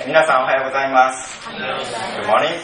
皆さんおはようございます。Good morning.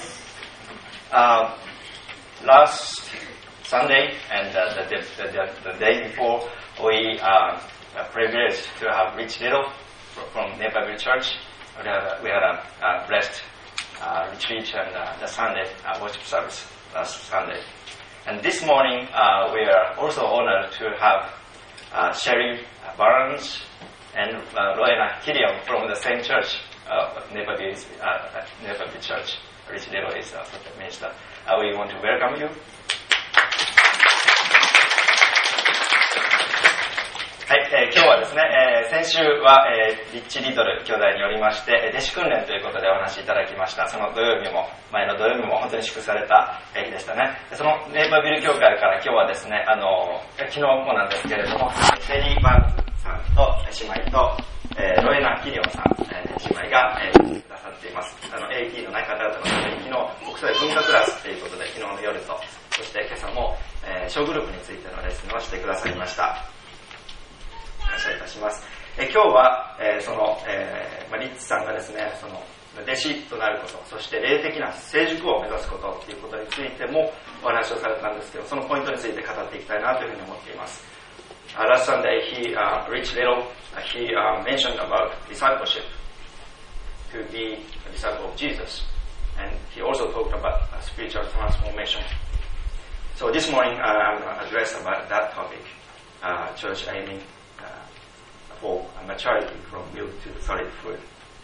Last Sunday and the day before, we are privileged to have Rich Little from Naperville Church. We had a blessed retreat and the Sunday worship service last Sunday. And this morning, we are also honored to have Sherry Barnes and Roena Killian from the same church, Naperville Church. Rich Little is a minister. We want to welcome you. はい、今日はですね、先週は、リッチ・リトル兄弟によりまして、弟子訓練ということでお話しいただきました。その土曜日も、前の土曜日も本当に祝福された日でしたね。そのネイバービル教会から今日はですね、昨日もなんですけれども、セリー・バンさんと姉妹と、ロエナ・キリオンさん、姉妹が、来てくださっています。AT のない方々のために昨日国際文化クラスということで、昨日の夜と、そして今朝も、小グループについてのレッスンをしてくださいました。感謝いたします。今日は、リッチさんがですね、その弟子となること、そして霊的な成熟を目指すことということについてもお話をされたんですけど、そのポイントについて語っていきたいなというふうに思っています。Last Sunday, Rich Little, he mentioned about discipleship, to be a disciple of Jesus, and he also talked about spiritual transformation. So this morning, I'm going to address about that topic, church aiming for maturity from milk to solid food.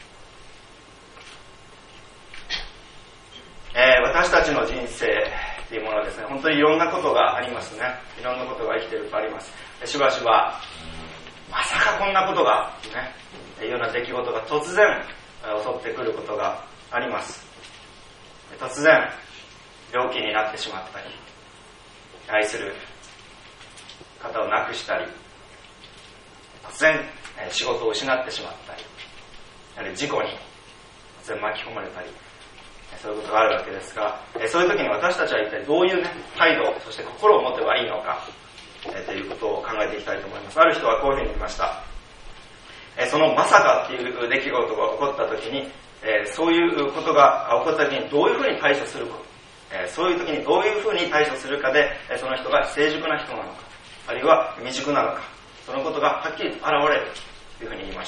私たちの人生というものはですね、本当にいろんなことがありますね。いろんなことが生きているとあります。しばしば、まさかこんなことが、ね、いうような出来事が突然襲ってくることがあります。突然、病気になってしまったり、愛する方を亡くしたり、突然仕事を失ってしまったり、やはり事故に突然巻き込まれたり、そういうことがあるわけですが、そういう時に私たちは一体どういう、態度、そして心を持てばいいのか、ということを考えていきたいと思います。ある人はこういうふうに言いました。そのまさかっていう出来事が起こった時に、そういうことが起こった時にどういうふうに対処するか、そういう時にどういうふうに対処するかで、その人が成熟な人なのか、あるいは未熟なのか、そのことがはっきりと現れるというふうに言いました。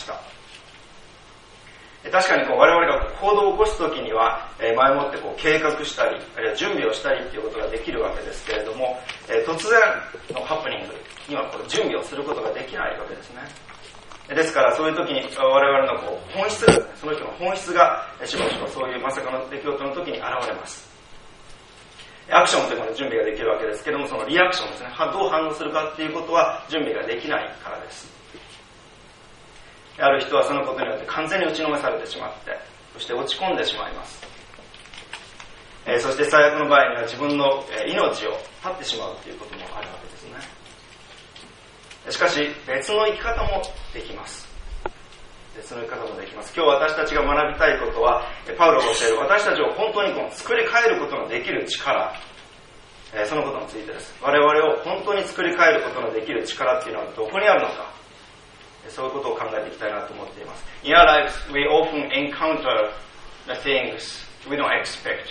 確かに我々が行動を起こすときには、前もって計画したり、あるいは準備をしたりということができるわけですけれども、突然のハプニングには準備をすることができないわけですね。ですからそういうときに我々の本質ですね、その人の本質がしばしばそういうまさかの出来事のときに現れます。アクションというものの準備ができるわけですけれども、そのリアクションですね、どう反応するかっていうことは準備ができないからです。ある人はそのことによって完全に打ちのめされてしまって、そして落ち込んでしまいます。そして最悪の場合には自分の命を絶ってしまうということもあるわけですね。しかし別の生き方もできます。別の生き方もできます。今日私たちが学びたいことは、パウロが教える私たちを本当に作り変えることのできる力、そのことについてです。我々を本当に作り変えることのできる力っていうのはどこにあるのか、そういうことを考えていきたいなと思っています。In our lives, we often encounter the things we don't expect.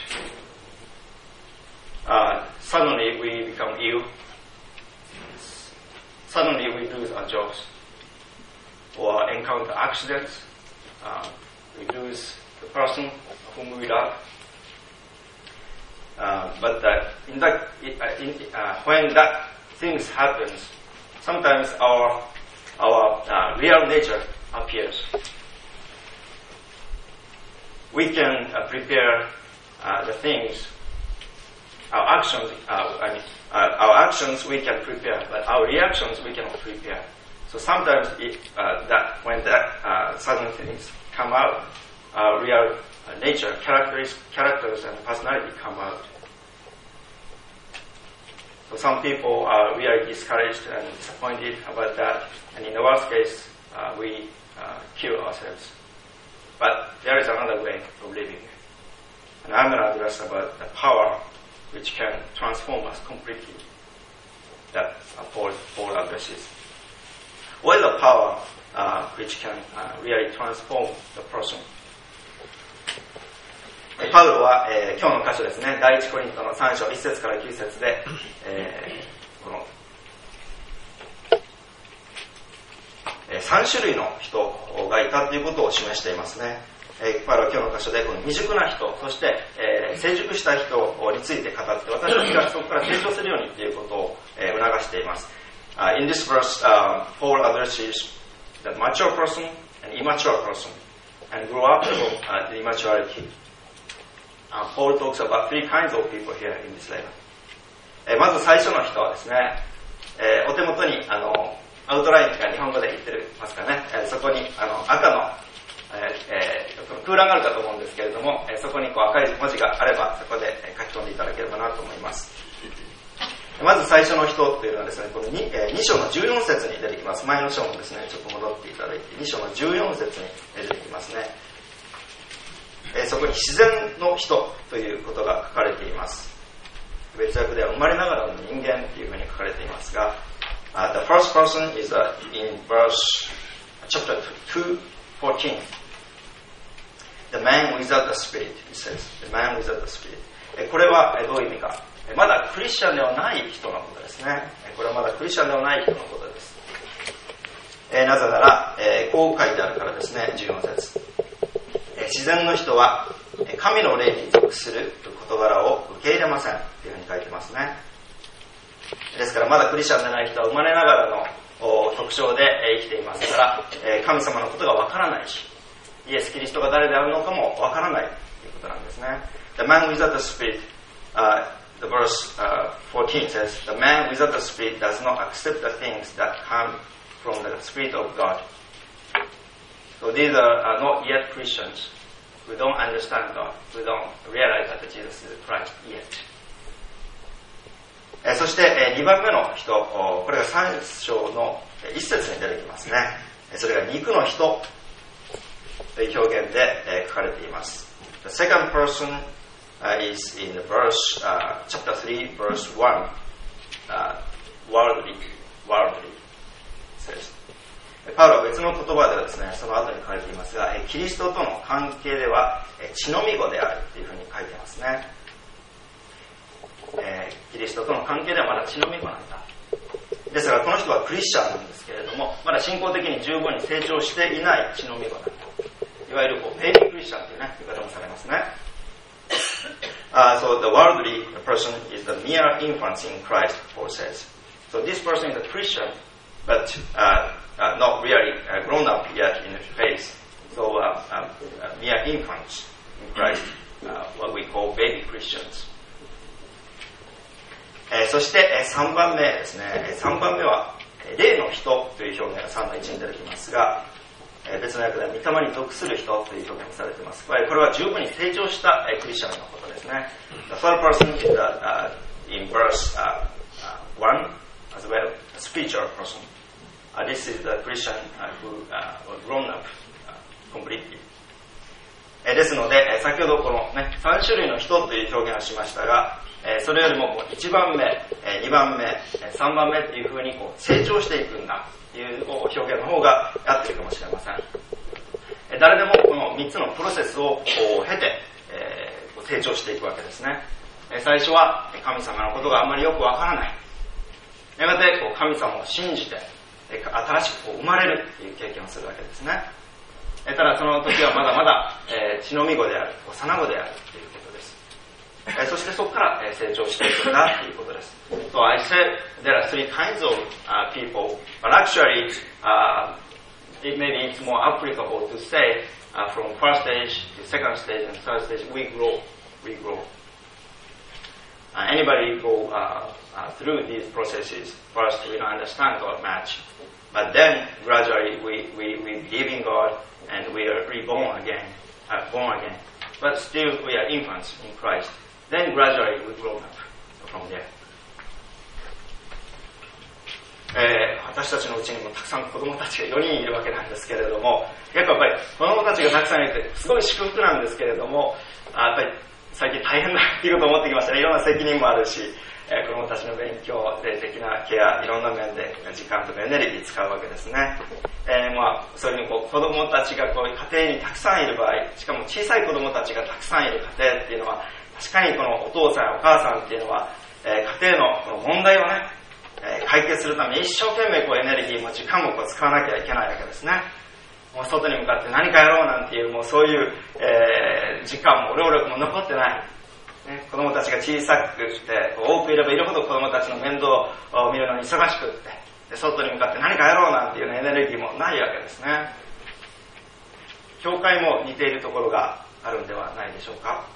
Suddenly we become ill. Suddenly we lose our jobs. Or encounter accidents. We lose the person whom we love. But when that things happens, sometimes our real nature appears. We can prepare the things, our actions we can prepare, but our reactions we cannot prepare. So sometimes when that sudden things come out, our real nature, characters and personality come out. So some people are really discouraged and disappointed about that, and in the worst case, we kill ourselves. But there is another way of living. And I'm going to address about the power which can transform us completely, that Paul addresses. What is the power which can really transform the person? パウロは、今日の箇所ですね、第一コリントの3章1節から9節で、この3種類の人がいたということを示していますね。パウロは今日の箇所でこの未熟な人、そして、成熟した人について語って、私たちがそこから成長するようにということを、促しています。In this verse, Paul addresses the mature person and immature person and grow up from the immaturity. Paul talks about three kinds of people here in this letter. まず最初の人はですね、お手元にアウトラインが日本語で言ってますかね、そこに赤の、空欄があるかと思うんですけれども、そこにこう赤い文字があればそこで書き込んでいただければなと思います。まず最初の人というのはですね、この 2章の14節に出てきます。前の章もですね、ちょっと戻っていただいて、2章の14節に出てきますね。そこに自然の人ということが書かれています。別訳では生まれながらの人間というふうに書かれていますが、the first person is in verse chapter 2:14. The man without the spirit, it says. The man without the spirit. これはどういう意味か。まだクリスチャンではない人のことですね。これはまだクリスチャンではない人のことです。なぜなら、こう書いてあるからですね、14節。自然の人は神の霊に属する事柄を受け入れませんというふうに書いてますね。ですからまだクリスチャンでない人は生まれながらの特徴で生きていますから、神様のことがわからないし、イエス・キリストが誰であるのかもわからないということなんですね。The man without the spirit, the verse 14 says, the man without the spirit does not accept the things that come from the spirit of God. So these are not yet Christians who don't understand God, who don't realize that Jesus is Christ yet. そして2番目の人、これが3章の1節に出てきますね。それが肉の人という表現で書かれています。The second person is in the verse, chapter 3, verse 1, worldly says. パウロは別の言葉ではですね、その後に書かれていますが、キリストとの関係では血のみ子であるというふうに書いていますね。キリストとの関係ではまだ血のみ子なんだ。ですからこの人はクリスチャンなんですけれども、まだ信仰的に十分に成長していない血のみ子なんだ。いわゆるベイビークリスチャンというね、言い方もされますね。So the worldly person is the mere infant in Christ, Paul says. So this person is a Christian, but not really grown up yet in faith. So mere infants in Christ, what we call baby Christians. そして3番目ですね。3番目は霊の人という表現が3の1に出てきますが、別の訳では御霊に属する人という表現がされています。これは十分に成長したクリスチャンのことですね。The third person is in verse 1 as well, a spiritual person. This is the Christian who was grown up completely. ですので、先ほどこの、ね、3種類の人という表現をしましたが、それよりも1番目、2番目、3番目というふうに成長していくんだという表現の方が合っているかもしれません。誰でもこの3つのプロセスを経て、成長していくわけですね。最初は神様のことがあんまりよくわからない。やがて神様を信じて、新しく生まれるという経験をするわけですね。ただその時はまだまだ血のみ子である、幼子であるということです。そしてそこから成長していくんだということです。So I said there are three kinds of people, but actually maybe it's more applicable to say from first stage to second stage and third stage we grow. Anybody go through these processes. First we don't understand God much, but then gradually we believe in God and we are reborn again, born again. But still we are infants in Christ. Then gradually we grow up from there. 私たちのうちにもたくさん子供たちが4人いるわけなんですけれども、結構やっぱり子供たちがたくさんいてすごい祝福なんですけれども、やっぱり最近大変だっていうことを思ってきましたね。いろんな責任もあるし、 子供たちの勉強、霊的なケア、いろんな面で時間とかエネルギー使うわけですね。そういうふうに子供たちが家庭にたくさんいる場合、しかも小さい子供たちがたくさんいる家庭っていうのは、確かにこのお父さんやお母さんっていうのは、家庭のこの問題をね、解決するために一生懸命エネルギーも時間も使わなきゃいけないわけですね。もう外に向かって何かやろうなんていう、もうそういう、時間も労力も残ってない。ね、子供たちが小さくて、多くいればいるほど子供たちの面倒を見るのに忙しくって、で外に向かって何かやろうなんていう、エネルギーもないわけですね。教会も似ているところがあるんではないでしょうか。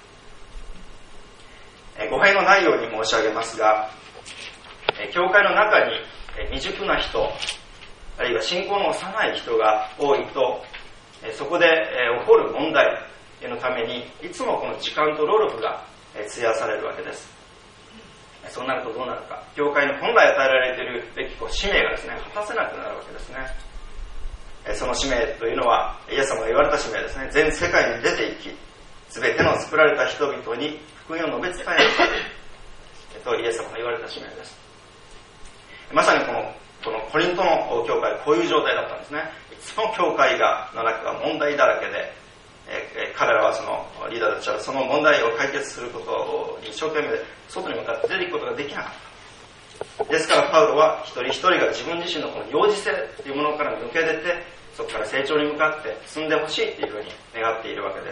語弊のないように申し上げますが、教会の中に未熟な人、あるいは信仰の幼い人が多いと、そこで起こる問題のためにいつもこの時間と労力が費やされるわけです。そうなるとどうなるか、教会に本来与えられているべき使命がですね、果たせなくなるわけですね。その使命というのは、イエス様が言われた使命ですね。全世界に出て行き、すべての作られた人々に福音を述べ伝えるとイエス様が言われた使命です。まさにこのコリントの教会はこういう状態だったんですね。いつも教会の中が問題だらけで、彼らはそのリーダーたちはその問題を解決することに一生懸命外に向かって出ていくことができなかった。ですからパウロは一人一人が自分自身のこの幼児性というものから抜け出て、そこから成長に向かって進んでほしいというふうに願っているわけです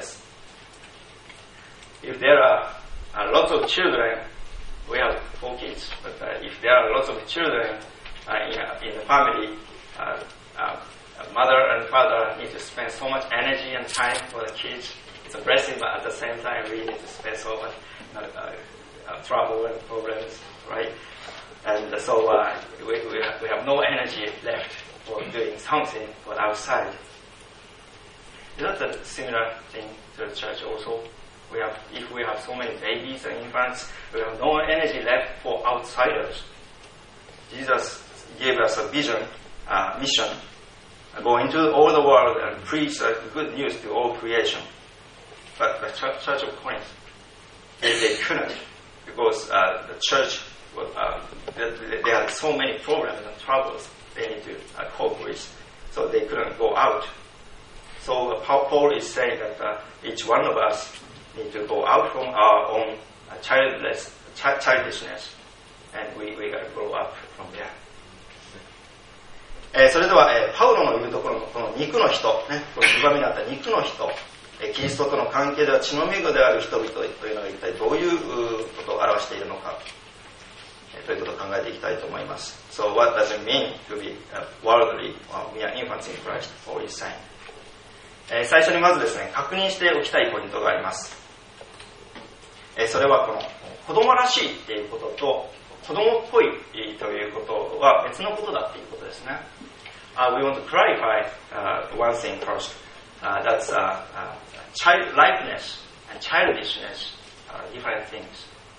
。If there are lots of children, we have 4 kids, but if there are lots of children in the family, mother and father need to spend so much energy and time for the kids. It's a blessing, but at the same time, we need to spend so much trouble and problems, right? And so we have no energy left for doing something for outside. Is that a similar thing to the church also? If we have so many babies and infants, we have no energy left for outsiders. Jesus gave us a vision, mission, go into all the world and preach the good news to all creation. But the Church of Corinth, they couldn't, because the church, they had so many problems and troubles they need to cope with, so they couldn't go out. So Paul is saying that each one of us need to go out from our own childishness, and we got to grow up from there. それでは、パウロの言うところのこの肉の人、ね、この歪みになった肉の人、キリストとの関係では血のみ子である人々というのが一体どういうことを表しているのか、ということを考えていきたいと思います。So what does it mean to be worldly or mere infants in Christ? Paul is saying. 最初にまずですね、確認しておきたいポイントがあります。それはこの子供らしいっていうことと子供っぽいということは別のことだっていうことですね。We want to clarify one thing first. That's childlikeness and childishness are different things.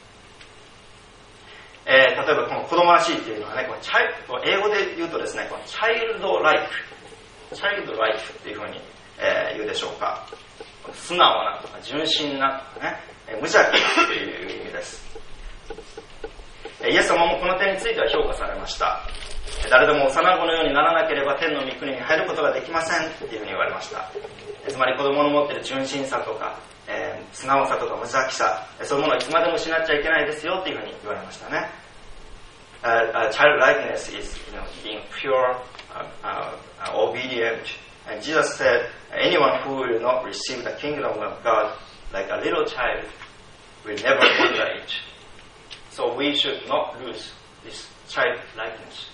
例えばこの子供らしいっていうのはね、英語で言うとですね、childlike っていうふうに、言うでしょうか。素直なとか純真なとかね、無邪気なという意味です。イエス様もこの点については評価されました。誰でも幼子のようにならなければ天の御国に入ることができませんというふうに言われました。つまり子供の持っている純真さとか、素直さとか無邪気さ、そういうものをいつまでも失っちゃいけないですよというふうに言われましたね。Childlikeness is, being pure, obedient. And Jesus said, anyone who will not receive the kingdom of God like a little child will never enter it. So we should not lose this childlikeness.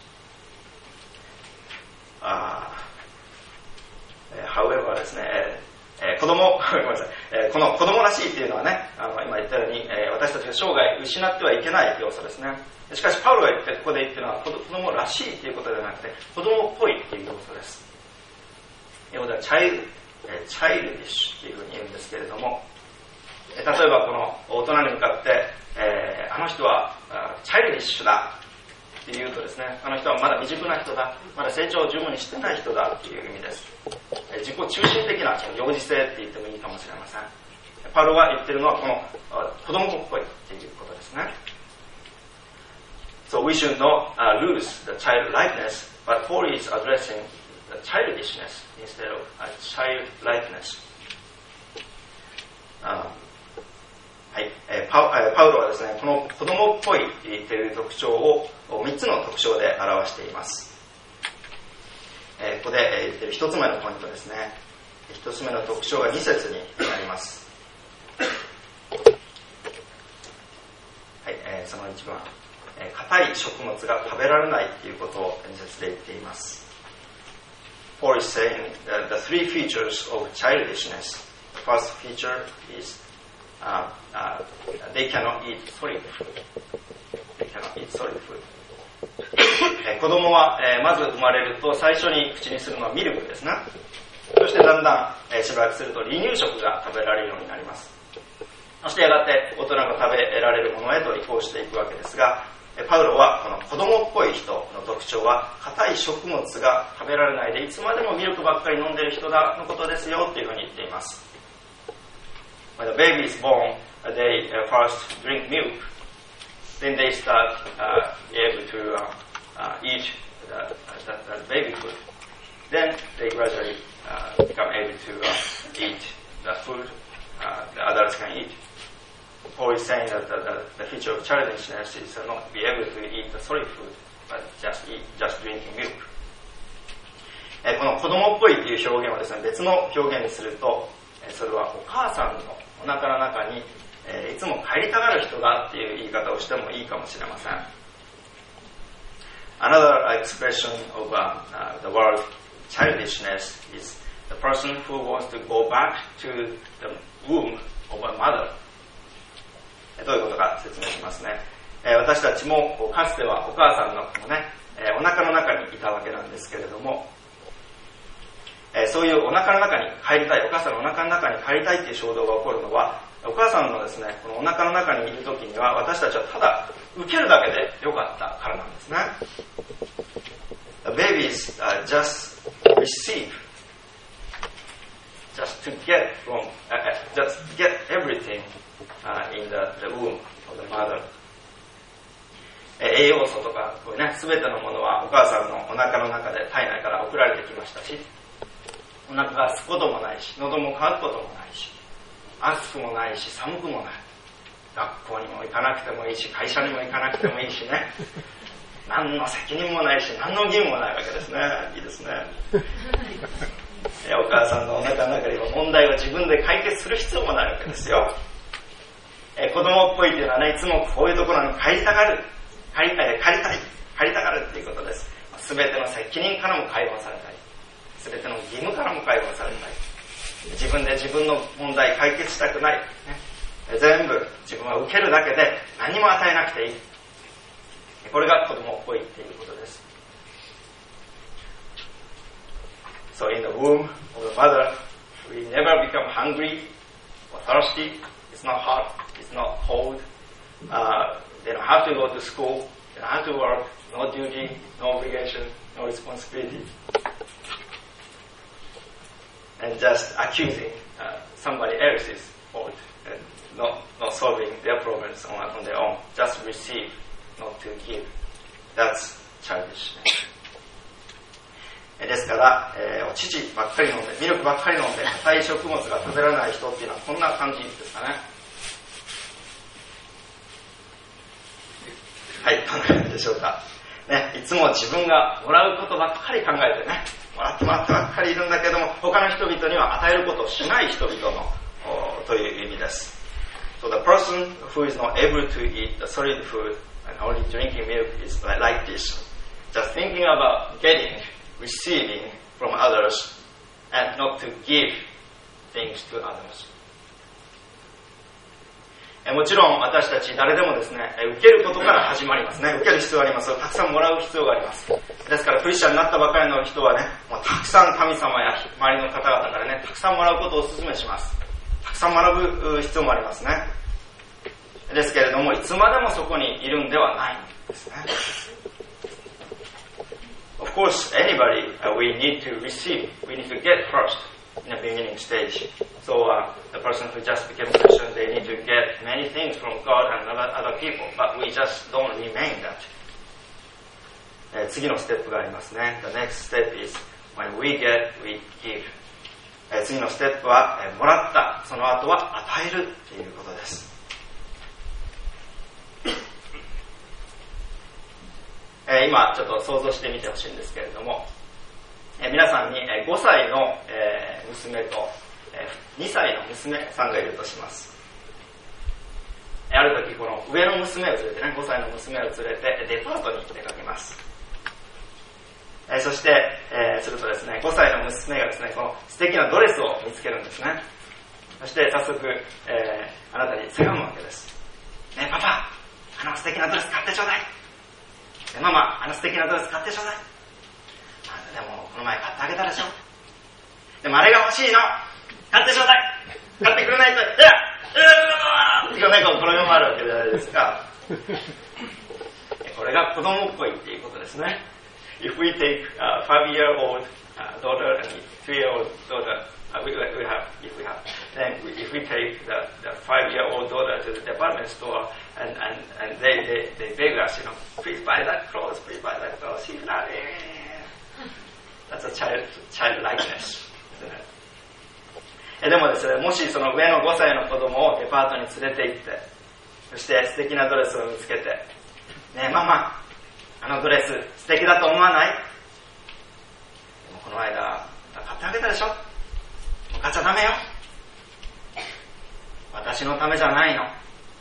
However ですね、ごめんなさい、この子供らしいっていうのはね、今言ったように、私たちが生涯失ってはいけない要素ですね。しかしパウロがここで言ってるのは子供らしいということではなくて子供っぽいという要素です。英語ではチャイルディッシュというふうに言うんですけれども、例えばこの大人に向かって、あの人はチャイルディッシュだって言うとですね、あの人はまだ未熟な人だ、まだ成長を十分にしてない人だという意味です。自己中心的なその幼児性って言ってもいいかもしれません。パウロが言ってるのはこの子供っぽいっていうことですね。 So we should not lose the childlikeness, but Paul is addressing the childishness instead of childlikeness. はい、パウロはですね、この子供っぽいという特徴を3つの特徴で表しています。ここで言っている1つ目のポイントですね。1つ目の特徴が2節になります。はい、その1番、硬い食物が食べられないということを2節で言っています。Paul is saying that the three features of childishness. The first feature is they cannot eat solid food. They cannot eat solid food. 子供はまず生まれると最初に口にするのはミルクですね。そしてだんだんしばらくすると離乳食が食べられるようになります。そしてやがて大人が食べられるものへと移行していくわけですが、パウロはこの子供っぽい人の特徴は硬い食物が食べられないでいつまでもミルクばっかり飲んでいる人だのことですよというふうに言っています。When the baby is born, they first drink milk, then they start able to eat the baby food. Then they gradually become able to eat the food the adults can eat. Paul is saying that the feature of childishness is not be able to eat the solid food, but just drinking milk. この子供っぽいという表現をですね、別の表現にすると、それはお母さんのお腹の中にいつも帰りたがる人だっていう言い方をしてもいいかもしれません。Another expression of the word childishness is the person who wants to go back to the womb of a mother. どういうことか説明しますね。私たちもかつてはお母さんのね、お腹の中にいたわけなんですけれども、そういうお腹の中に帰りたい、お母さんのお腹の中に帰りたいっていう衝動が起こるのは、お母さんのですね、このお腹の中にいるときには私たちはただ受けるだけでよかったからなんですね。The babies just receive, just to get from, just get everything in the womb of the mother. 栄養素とかこうね、すべてのものはお母さんのお腹の中で体内から送られてきましたし、お腹が空くこともないし、喉も渇くこともないし、暑くもないし寒くもない、学校にも行かなくてもいいし、会社にも行かなくてもいいしね、何の責任もないし、何の義務もないわけですね。いいですね。お母さんのお腹の中には問題を自分で解決する必要もないわけですよ。子供っぽいというのはね、いつもこういうところに帰りたがる、帰りたがるっていうことです。すべての責任からも解放されたい。すべての義務からも解放されたい。自分で自分の問題解決したくない、ね、全部自分は受けるだけで何も与えなくていい。これが子供っぽいっていうことです。So in the womb of the mother, we never become hungry or thirsty. It's not hot, it's not cold. They don't have to go to school, they don't have to work, no duty, no obligation, no responsibility. And just accusing somebody else's fault and not solving their problems on their own. Just receive, not to give. That's childishness. ですから、お乳ばっかり飲んで、ミルクばっかり飲んで、硬い食物が食べられない人っていうのはこんな感じですかね。はい、どんな感じでしょうか。ね、いつも自分がもらうことばっかり考えてね、もらってばっかりいるんだけども、他の人々には与えることをしない人々のという意味です。So the person who is not able to eat the solid food and only drinking milk is like this. Just thinking about getting, receiving from others and not to give things to others. もちろん私たち誰でもですね、受けることから始まりますね。受ける必要があります。たくさんもらう必要があります。ですからクリスチャンになったばかりの人はね、もうたくさん神様や周りの方々からね、たくさんもらうことをお勧めします。たくさん学ぶ必要もありますね。ですけれども、いつまでもそこにいるんではないんですね。Of course, anybody we need to receive, we need to get first in the beginning stage. So the person who just became a Christian, they need to get many things from God and other people, but we just don't remain that. 次のステップがありますね。The next step is when we get, we give. 次のステップは、もらった、その後は与えるということです。今ちょっと想像してみてほしいんですけれども、皆さんに5歳の娘と2歳の娘さんがいるとします。ある時この上の娘を連れてね、5歳の娘を連れてデパートに出かけます。そして、するとですね、5歳の娘がですね、この素敵なドレスを見つけるんですね。そして早速、あなたにせがむわけです。ねえパパ、あの素敵なドレス買ってちょうだい。ママ、あの素敵なドレス買ってちょうだい。でもこの前買ってあげたでしょ。でもあれが欲しいの。買ってちょうだい。買ってくれないと、ってね、これがあるわけじゃないですか。これが子供っぽいっていうことですね。If we take a 5-year-old daughter and 3-year-old daughter, then if we take the 5-year-old daughter to the department store and they beg us, please buy that clothes, please buy that clothes, she's not That's a childlikeness. でもですね、もしその上の5歳の子供をデパートに連れて行って、そして素敵なドレスを見つけて、ねえママ、あのドレス素敵だと思わない？でもこの間買ってあげたでしょ？もう買っちゃダメよ。私のためじゃないの。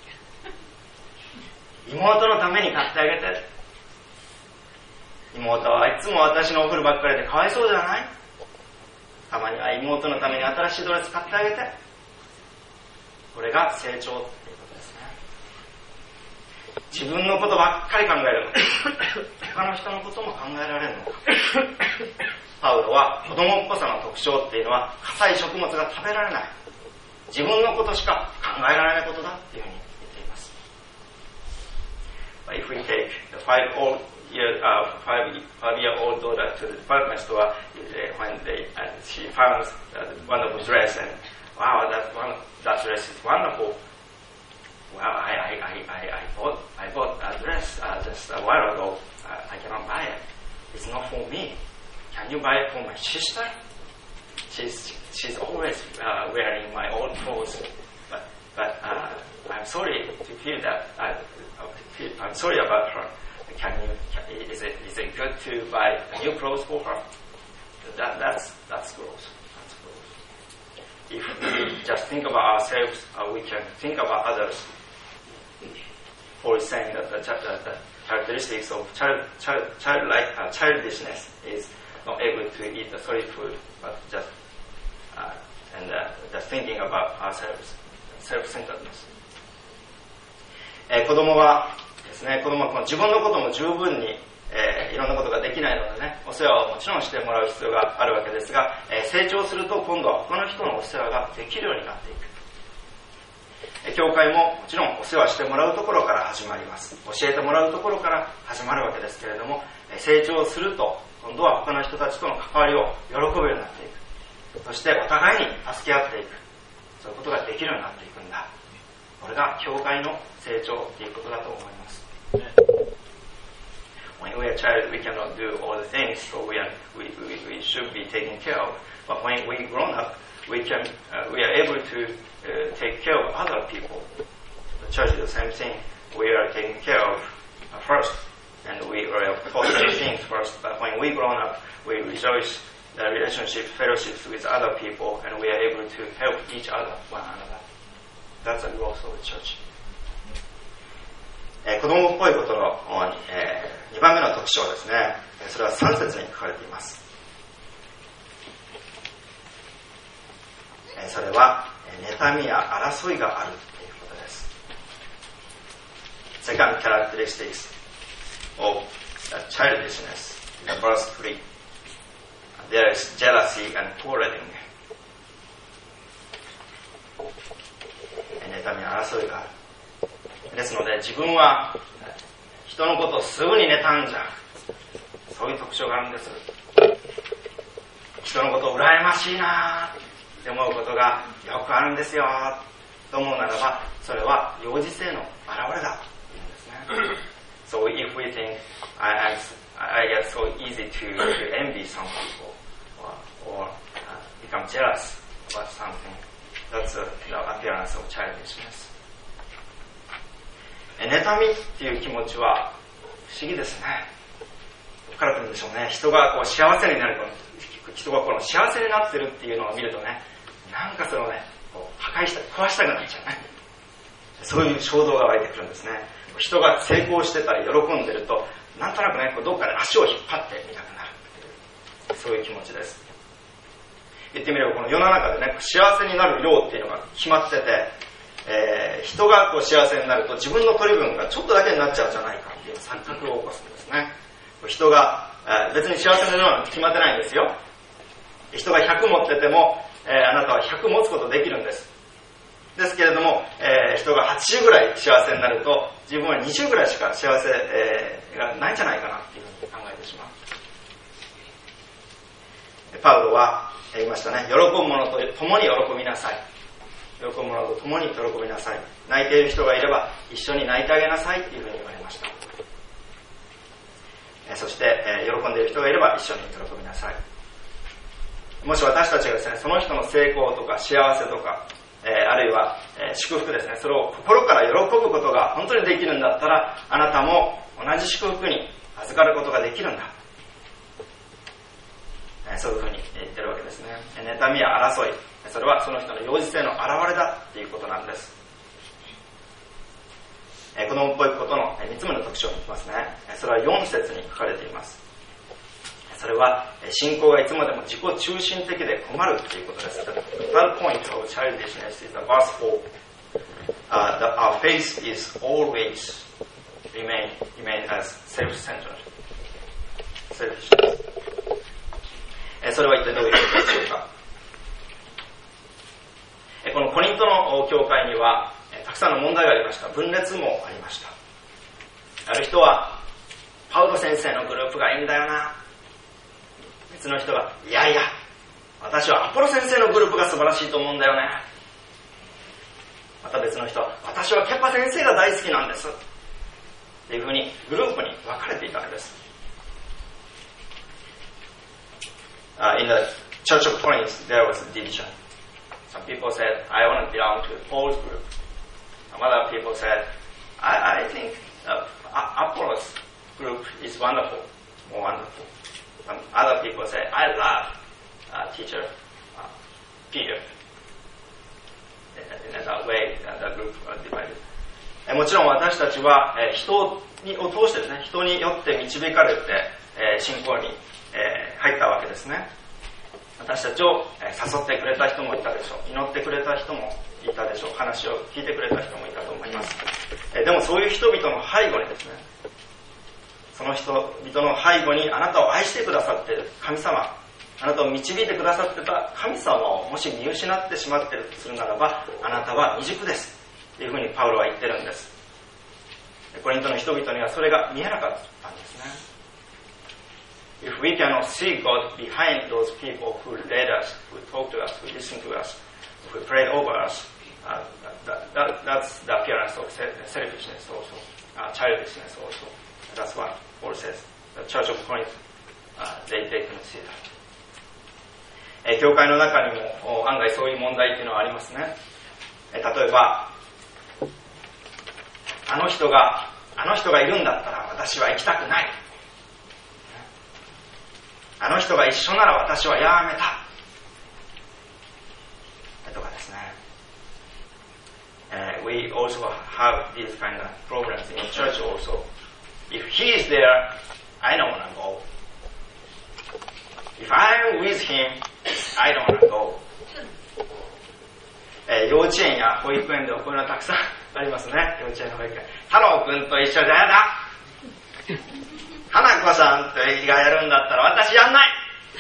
妹のために買ってあげて。妹はいつも私のお風呂ばっかりでかわいそうじゃない？たまには妹のために新しいドレス買ってあげて。これが成長っていうことですね。自分のことばっかり考えるのか、他の人のことも考えられるのか。パウロは子供っぽさの特徴っていうのは、硬い食物が食べられない、自分のことしか考えられないことだっていうふうに言っています。If we take the 5-year-old daughter to the department store when she found a wonderful dress and wow, that dress is wonderful. Well, I bought a dress just a while ago. I cannot buy it. It's not for me. Can you buy it for my sister? She's always wearing my old clothes. But I'm sorry to feel that. I'm sorry about her. Is it good to buy new clothes for her? That's gross. If we just think about ourselves, we can think about others. Paul is saying that the characteristics of childishness is not able to eat the solid food, but just thinking about ourselves, self-centeredness. 子供はですね、子供は自分のことも十分にいろんなことができないのでね、お世話をもちろんしてもらう必要があるわけですが、成長すると今度は他の人のお世話ができるようになっていく。教会ももちろんお世話してもらうところから始まります。教えてもらうところから始まるわけですけれども、成長すると今度は他の人たちとの関わりを喜ぶようになっていく。そしてお互いに助け合っていく。そういうことができるようになっていくんだ。これが教会の成長ということだと思います。When we are a child, we cannot do all the things, so we should be taken care of. But when we grown up, we are able to take care of other people. The church is the same thing. We are taken care of first, and we are taught many things first. But when we grown up, we rejoice the relationship, fellowships with other people, and we are able to help each other, one another. That's the growth of the church. 子供っぽいことの2番目の特徴ですね。それは3節に書かれています。それは妬みや争いがあるということです。Second characteristics of childishness in verse 3. There is jealousy and quarreling. 妬みや争いがある。ですので自分は人のことをすぐに妬んじゃう。そういう特徴があるんです。人のことを羨ましいなって思うことがよくあるんですよと思うならば、それは幼児性の表れだというんですね。So if we think I I get so easy to envy some people or become jealous about something. That's the appearance of childishness. 妬みっていう気持ちは不思議ですね。どこから来るんでしょうね。人がこう幸せになると、人がこの幸せになってるっていうのを見るとね、なんかそれをね、こう破壊したり壊したくなっちゃうね。そういう衝動が湧いてくるんですね。人が成功してたり喜んでると、なんとなくね、こうどっかで足を引っ張ってみたくなるっていう、そういう気持ちです。言ってみればこの世の中でね、幸せになる量っていうのが決まってて、人がこう幸せになると自分の取り分がちょっとだけになっちゃうんじゃないかっていう錯覚を起こすんですね。人が、別に幸せの量なんて決まってないんですよ。人が100持ってても、あなたは100持つことできるんです。ですけれども、人が80ぐらい幸せになると自分は20ぐらいしか幸せ、がないんじゃないかなっていうふうに考えてしまう。パウロは言いましたね。喜ぶ者と共に喜びなさい。喜ぶ者と共に喜びなさい。泣いている人がいれば一緒に泣いてあげなさいっていうふうに言われました。そして、喜んでいる人がいれば一緒に喜びなさい。もし私たちがですね、その人の成功とか幸せとか、あるいは、祝福ですね、それを心から喜ぶことが本当にできるんだったら、あなたも同じ祝福に預かることができるんだ。そういうふうに言ってるわけですね。妬みや争い、それはその人の幼児性の表れだっていうことなんです。子供っぽいことの3つ目の特徴に行きますね。それは4節に書かれています。それは信仰がいつまでも自己中心的で困るということです。The third point of childishness is the verse 4. Our faith is always remain as self-centered. Selfishness. それは一体どういうことでしょうか。このコリントの教会にはたくさんの問題がありました。分裂もありました。ある人はパウロ先生のグループがいいんだよな。別の人がいやいや私はアポロ先生のグループが素晴らしいと思うんだよね。また別の人は私はケパ先生が大好きなんですっていうふうにグループに分かれていたわけです。In the Church of Corinth, there was a division. Some people said, I want to belong to Paul's group. Some other people said, I think Apollos group is wonderful, more wonderful. Some other people said, I love teacher Peter. In that way, the group was divided. もちろん私たちは人を通してですね、人によって導かれて信仰に入ったわけですね。私たちを誘ってくれた人もいたでしょう。祈ってくれた人もいたでしょう。話を聞いてくれた人もいたと思います。でもそういう人々の背後にですね、その人々の背後にあなたを愛してくださっている神様、あなたを導いてくださってた神様をもし見失ってしまっているとするならば、あなたは未熟ですというふうにパウロは言ってるんです。コリントの人々にはそれが見えなかったんですね。If we cannot see God behind those people who led us, who talked to us, who listened to us, who prayed over us, that's the appearance of selfishness also, childishness also. That's what Paul says. The Church of Corinth, they couldn't see that. 教会の中にも案外そういう問題っていうのはありますね。例えば、あの人がいるんだったら私は行きたくない。あの人が一緒なら私はやめた。とかですね。We also have these kind of problems in church also. If he is there, I don't want to go. If I'm with him, I don't want to go. 幼稚園や保育園ではこういうのたくさんありますね。幼稚園の保育園。太郎くんと一緒じゃやだ。花子さんとがやるんだったら私やんない。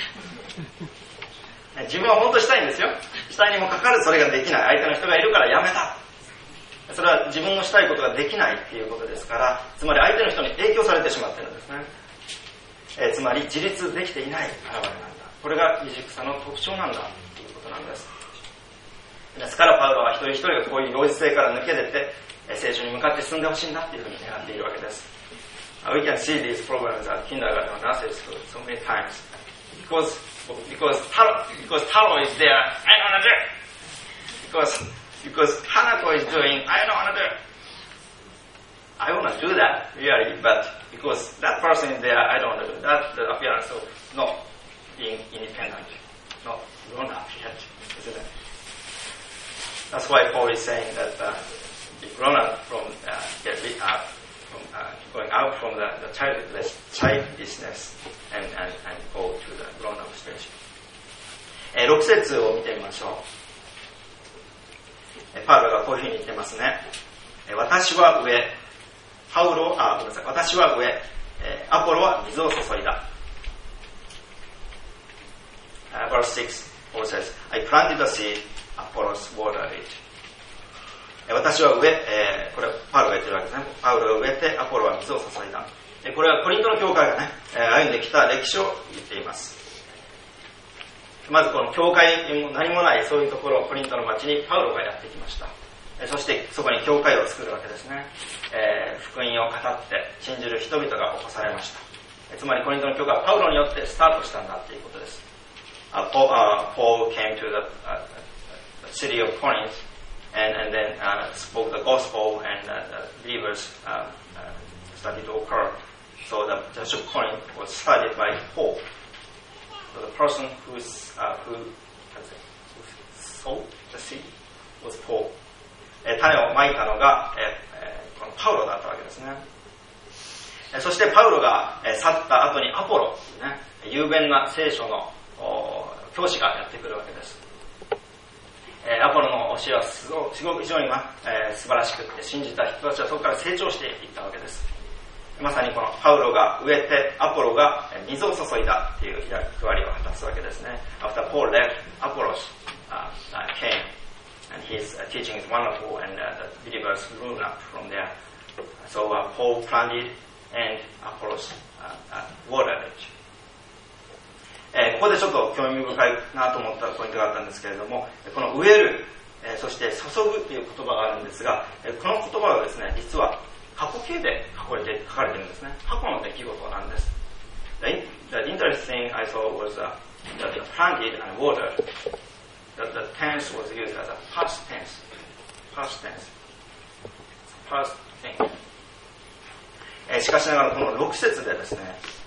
自分は本当したいんですよ。したいにもかかわらずそれができない。相手の人がいるからやめた。それは自分のしたいことができないっていうことですから、つまり相手の人に影響されてしまっているんですね。つまり自立できていない現れなんだ。これが未熟さの特徴なんだということなんです。ですからパウロは一人一人がこういう幼児性から抜け出て聖書に向かって進んでほしいんだというふうに願っているわけです。 We can see these programs at kindergarten and nursery school so many times. Because Taro is there, I don't want to do it. Because Hanako is doing, I don't want to do it. I want to do that, really, but because that person is there, I don't want to do that. The appearance of not being independent, not grown up yet, isn't it? That's why Paul is saying that be grown up from going out from the childishness and go to the grown up stage. 6節を見てみましょう。パウロがこういうふうに言ってますね。私は上、私は上、アポロは水を注いだ。Verse 6, Paul says, I planted the seed, Apollos watered it. 私は植え、これはパウロが言ってるわけですね。パウロが植えて、アポロは水を注いだ。これはコリントの教会がね、歩んできた歴史を言っています。まずこの教会にも何もないそういうところ、コリントの町にパウロがやってきました。そしてそこに教会を作るわけですね。福音を語って信じる人々が起こされました。つまりコリントの教会はパウロによってスタートしたんだということです。Paul came to the city of Corinth and then spoke the gospel and the believers started to occur. So the church of Corinth was started by Paul. So the person who sowed the seed was Paul. 種をまいたのが、このパウロだったわけですね。そしてパウロが去った後にアポロ、ね、雄弁な聖書の教師がやってくるわけです。アポロの教えはすごく非常に素晴らしくて、信じた人たちはそこから成長していったわけです。まさにこのパウロが植えてアポロが水を注いだっていう役割を果たすわけですね。After Paul left, Apollos came and his teaching is wonderful and the believers grew up from there. So Paul planted and Apollos watered it. ここでちょっと興味深いなと思ったポイントがあったんですけれども、この植える、そして注ぐという言葉があるんですが、この言葉はですね、実は過去形で書かれているんですね。過去の出来事なんです。The interesting thing I saw was that planted and watered. The tense was used as a past tense. Past thing. しかしながらこの6節でですね、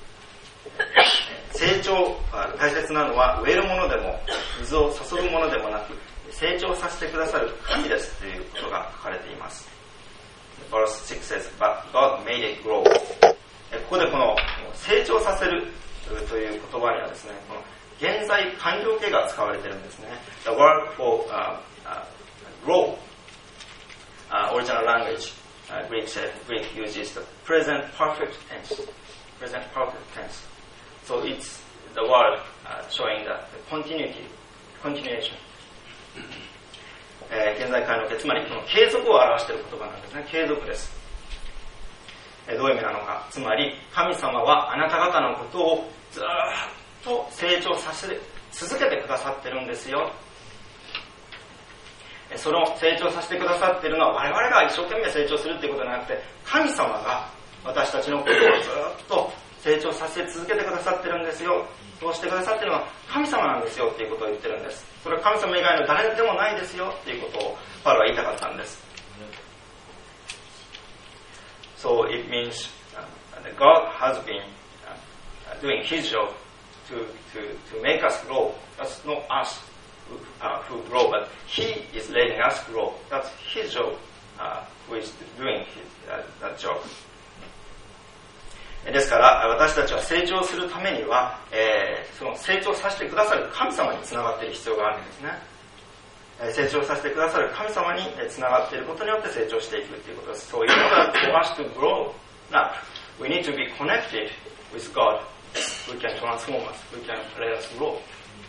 成長、大切なのは植えるものでも水を注ぐものでもなく成長させてくださる神ですということが書かれています。Verse 6 says, But God made it grow. ここでこの成長させるという言葉にはですね、この現在完了形が使われているんですね。The word for grow, original language, Greek uses the present perfect tense. Present perfect tense. So it's the word showing the continuation. 現在完了形、つまりこの継続を表している言葉なんですね。継続です。どういう意味なのか。つまり神様はあなた方のことをずっと成長させ続けてくださってるんですよ。その成長させてくださっているのは我々が一生懸命成長するっていうことじゃなくて、神様が私たちのことをずっと成長させ続けてくださってるんですよ。そうしてくださっているのは神様なんですよっていうことを言ってるんです。それは神様以外の誰でもないですよっていうことをパウロは言いたかったんです。So it means that God has been doing His job to make us grow. That's not us who grow, but He is letting us grow. That's His job who is doing that job.ですから私たちは成長するためには、その成長させてくださる神様につながっている必要があるんですね。成長させてくださる神様につながっていることによって成長していくということです。So in order for us to grow up, we need to be connected with God who can transform us, who can let us grow.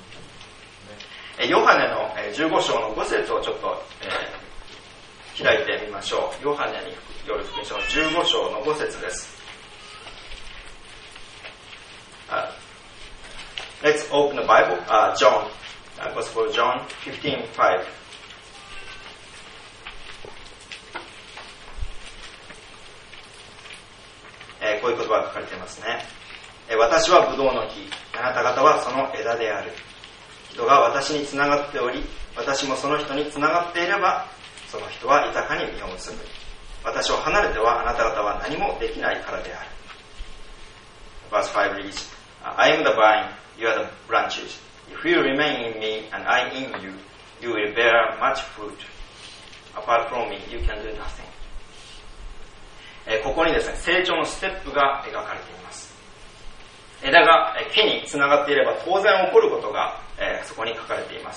ヨハネの15章の5節をちょっと、開いてみましょう。ヨハネによる福音書の15章の5節です。Let's open the Bible, John, Gospel of John 15:5. ここういう言葉が書かれていますね。私はブドウの木、あなた方はその枝である。人が私につながっており、私もその人につながっていれば、その人は豊かに実を結ぶ。私を離れてはあなた方は何もできないからである。Verse 5 reads, I am the vine, you are the branches. If you remain in me and I in you, you will bear much fruit. Apart from me, you can do nothing. ここにですね、成長のステップが描かれています。枝が木につながっていれば当然起こることがそこに書かれています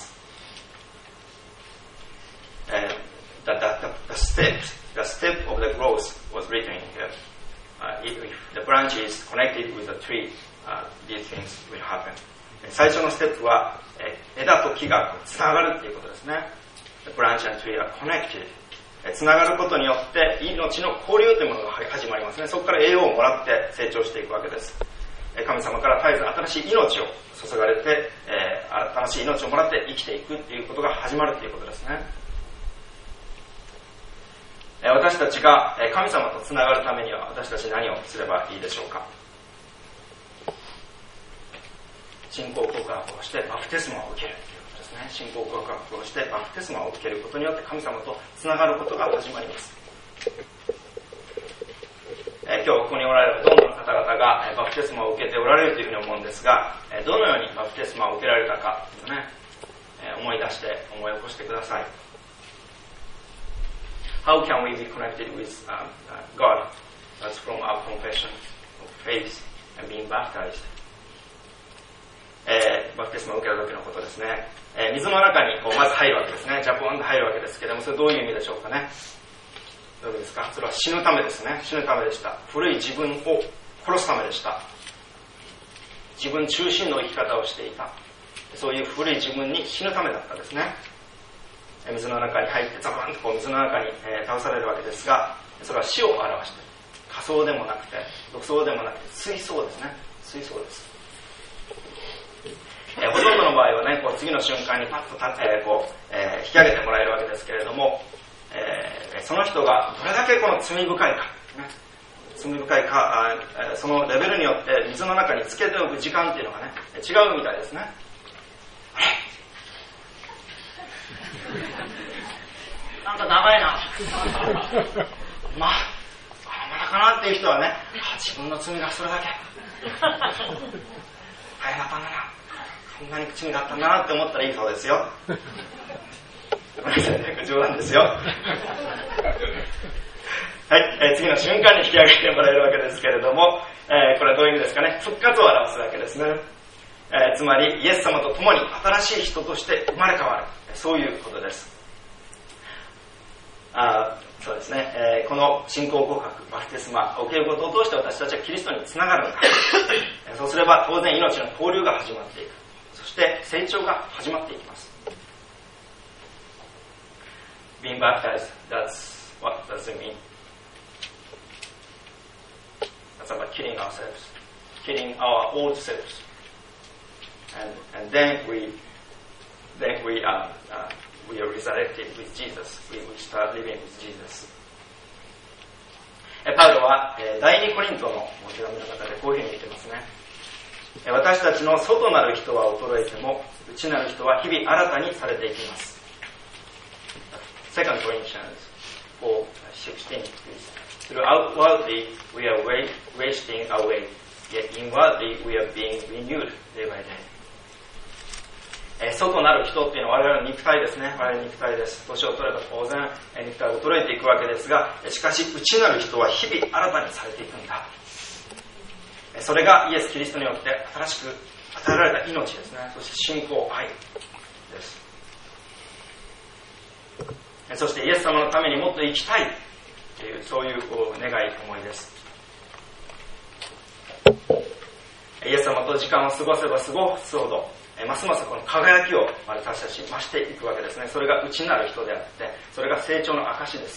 。The step of the growth was written in here. If the branch is connected with the tree, these things will happen. 最初のステップは枝と木がつながるということですね。The branch and tree are connected. つながることによって命の交流というものが始まりますね。そこから栄養をもらって成長していくわけです。神様から絶えず新しい命を注がれて、新しい命をもらって生きていくということが始まるということですね。私たちが神様とつながるためには私たち何をすればいいでしょうか。信仰告白をしてバプテスマを受けるということですね。信仰告白をしてバプテスマを受けることによって神様とつながることが始まります。今日ここにおられるほとんどの方々がバプテスマを受けておられるというふうに思うんですが、どのようにバプテスマを受けられたかというね、思い起こしてください。How can we be connected with God? That's from our confession of faith and being baptized. バプテスマを受けた時のことですね。水の中にまず入るわけですね。ジャポンと入るわけですけれども、それどういう意味でしょうかね。どういう意味ですか。それは死ぬためですね。死ぬためでした。古い自分を殺すためでした。自分中心の生き方をしていた。そういう古い自分に死ぬためだったですね。水の中に入ってザバンと水の中に倒されるわけですが、それは死を表している。仮想でもなくて独創でもなくて水槽ですね。水槽です。ほとんどの場合はね、次の瞬間にパッと引き上げてもらえるわけですけれども、その人がどれだけこの罪深いか、ね、罪深いか、そのレベルによって水の中につけておく時間っていうのがね、違うみたいですね。あれなんか長いなまだかなっていう人はね、自分の罪がそれだけ早かったんだな、こんなに罪があったんだなって思ったらいいそうですよ。ごめんなさいね、冗談ですよ。はい、次の瞬間に引き上げてもらえるわけですけれども、これはどういう意味ですかね。復活を表すわけですね。つまりイエス様と共に新しい人として生まれ変わる、そういうことです。そうですね、この信仰告白、バプテスマを受けることを通して私たちはキリストにつながるんだ。そうすれば当然命の交流が始まっていく。そして成長が始まっていきます。Being baptized, what does it mean? That's about killing ourselves, killing our old selves. And then we are resurrected with Jesus. We start living with Jesus. パウロは第2コリントの手紙の中でこういうふうに言ってますね。私たちの外なる人は衰えても内なる人は日々新たにされていきます。2 Corinthians 4:16 Through outwardly we are wasting away, yet inwardly we are being renewed day by day. 外なる人っていうのは我々の肉体ですね。我々の肉体です。年を取れば当然肉体は衰えていくわけですが、しかし内なる人は日々新たにされていくんだ。それがイエス・キリストによって新しく与えられた命ですね。そして信仰、愛です。そしてイエス様のためにもっと生きたいという、そういう願い、思いです。イエス様と時間を過ごせば過ごすほど、ますますこの輝きを私たち増していくわけですね。それが内なる人であって、それが成長の証です。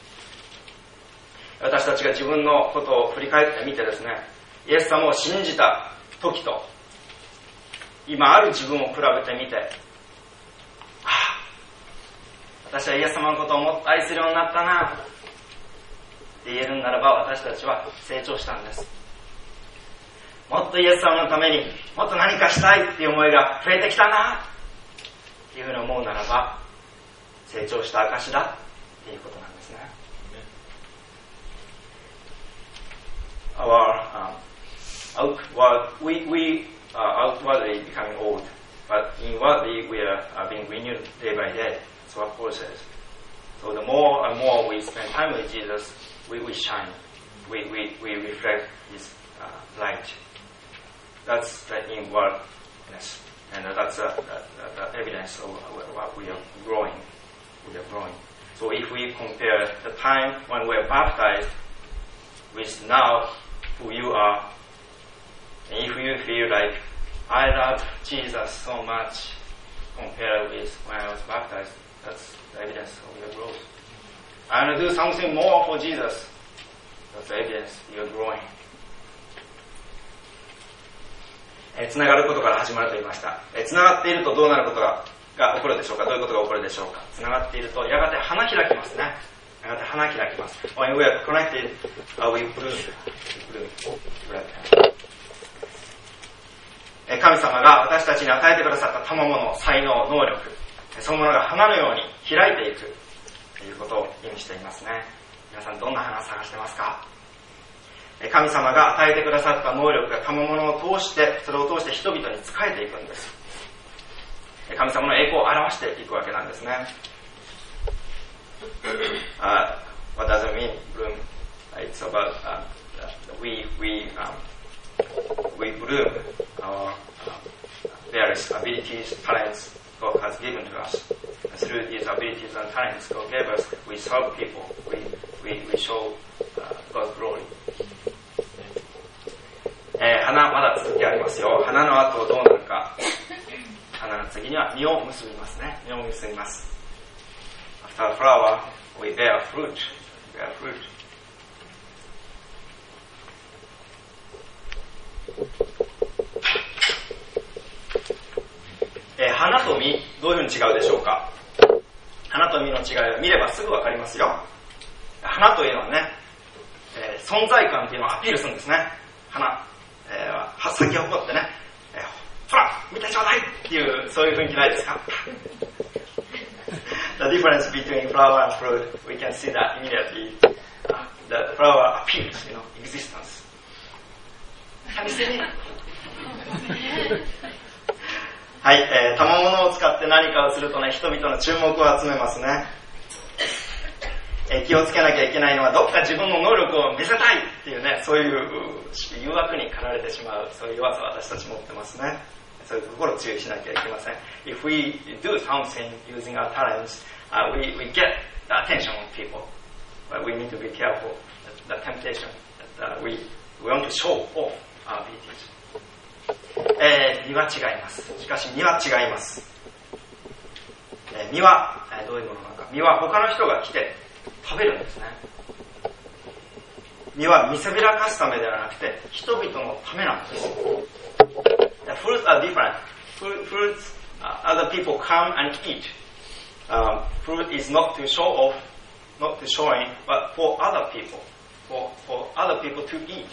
私たちが自分のことを振り返ってみてですね、イエス様を信じた時と今ある自分を比べてみて、私はイエス様のことをもっと愛するようになったな、 言えるならば、私たちは成長したんです。もっとイエス様のためにもっと何かしたいっていう思いが増えてきたなっていうふうに思うならば、成長した証だっていうことなんですね。Outwardly becoming old, but inwardly we are being renewed day by day. That's what Paul says. So the more and more we spend time with Jesus, we shine. We reflect His light. That's the inwardness, and that's the evidence of what we are growing. We are growing. So if we compare the time when we are baptized with now who you are, and if you feel like I love Jesus so much compared with when I was baptized, that's the evidence of your growth. I want to do something more for Jesus. That's the evidence you're growing. つながることから始まると言いました。つながっているとどうなることが起こるでしょうか。どういうことが起こるでしょうか。つながっているとやがて花開きますね。やがて花開きます。When we are connected, we bloom. 神様が私たちに与えてくださった賜物、才能、能力、そのものが花のように開いていくということを意味していますね。皆さんどんな花を探してますか。神様が与えてくださった能力が賜物を通して、それを通して人々に仕えていくんです。神様の栄光を表していくわけなんですね。What does it mean, bloom? It's about we bloom our various abilities, talents God has given to us. Through these abilities and talents God gave us, we serve people. We show God's glory. 花まだ続きありますよ。花の後どうなるか。花の次には実を結びますね。実を結びます。After a flower, we bear fruit. Bear fruit. 花と実、どういうふうに違うでしょうか。花と実の違いを見ればすぐわかりますよ。花というのはね、存在感というのをアピールするんですね。花、咲き誇ってね、ほら見てちょうだいっていうそういう雰囲気ないですか。The difference between flower and fruit, we can see that immediately. The flower appears, existence. Have you seen it? はい、賜物を使って何かをするとね、人々の注目を集めますね。気をつけなきゃいけないのは、どっか自分の能力を見せたいっていうね、そういう誘惑に駆られてしまう、そういう弱さを私たち持ってますね。そういうところを注意しなきゃいけません。If we do something using our talents, we get the attention of people. But we need to be careful. The temptation that we want to show off our abilities. 実は違います。しかし実は違います。実はどういうものなのか。実は他の人が来て食べるんですね。実は見せびらかすためではなくて人々のためなんです。Fruits are different. Fruits, other people come and eat. Fruit is not to show off, not to showing, but for other people, for other people to eat.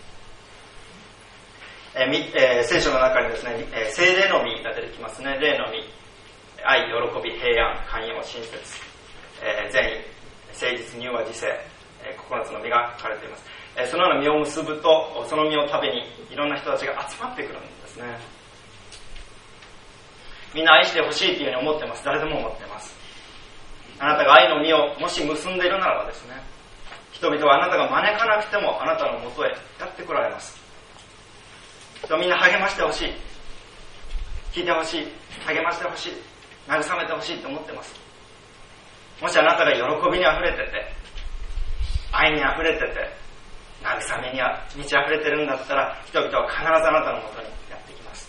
聖書の中にですね、聖霊の実が出てきますね。霊の実、愛、喜び、平安、寛容、親切、善意、誠実、柔和、自制、9つの実が書かれています。そのような実を結ぶと、その実を食べにいろんな人たちが集まってくるんですね。みんな愛してほしいというふうに思ってます。誰でも思ってます。あなたが愛の実をもし結んでいるならばですね、人々はあなたが招かなくてもあなたのもとへやってこられます。みんな励ましてほしい、聞いてほしい、励ましてほしい、慰めてほしいと思ってます。もしあなたが喜びにあふれてて、愛にあふれてて、慰めに満ちあふれてるんだったら、人々は必ずあなたのもとにやってきます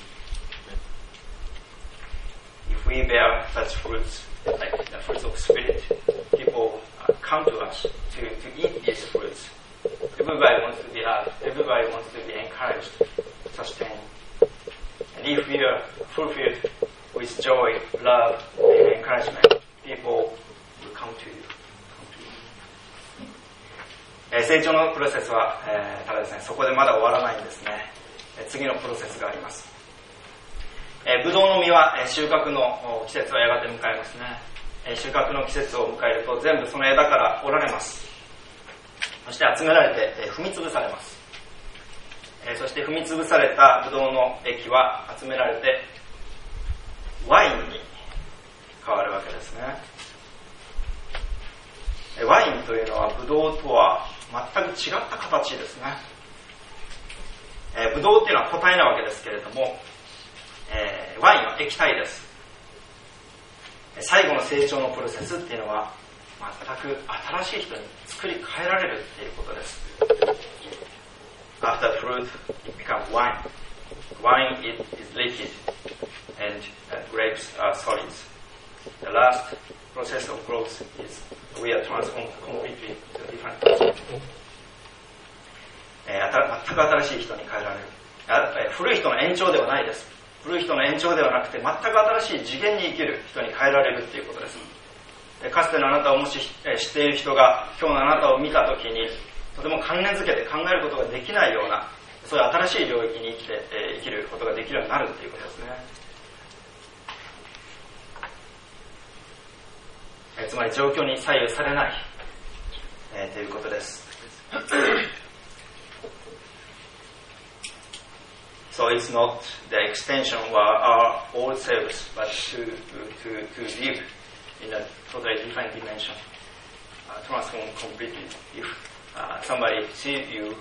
。If we bear such fruits, like the fruits of spirit, people come to us to eat these fruits. Everybody wants to be loved. Everybody wants to be encouraged, sustained. And if we are fulfilled with joy, love, and encouragement, people will come to you. 成長のプロセスは、ただですね、そこでまだ終わらないんですね。次のプロセスがあります。ブドウの実は収穫の季節をやがて迎えますね。収穫の季節を迎えると全部その枝から折られます。そして集められて踏み潰されます。そして踏み潰されたブドウの液は集められてワインに変わるわけですね。ワインというのはブドウとは全く違った形ですね。ブドウっていうのは固体なわけですけれども、ワインは液体です。最後の成長のプロセスっていうのは全く新しい人に作り変えられるっていうことです。After fruit, it becomes wine. Wine is liquid and grapes are solids. The last process of growth is we are transformed completely to a different person. 全く新しい人に変えられる。古い人の延長ではないです。古い人の延長ではなくて全く新しい次元に生きる人に変えられるということです。かつてのあなたをもし知っている人が今日のあなたを見たときにとても関連づけて考えることができないようなそういう新しい領域に生きることができるようになるということですね。つまり状況に左右されない、ということです。So it's not the extension of our old selves, but to live in a totally different dimension, transform completely. If somebody sees you,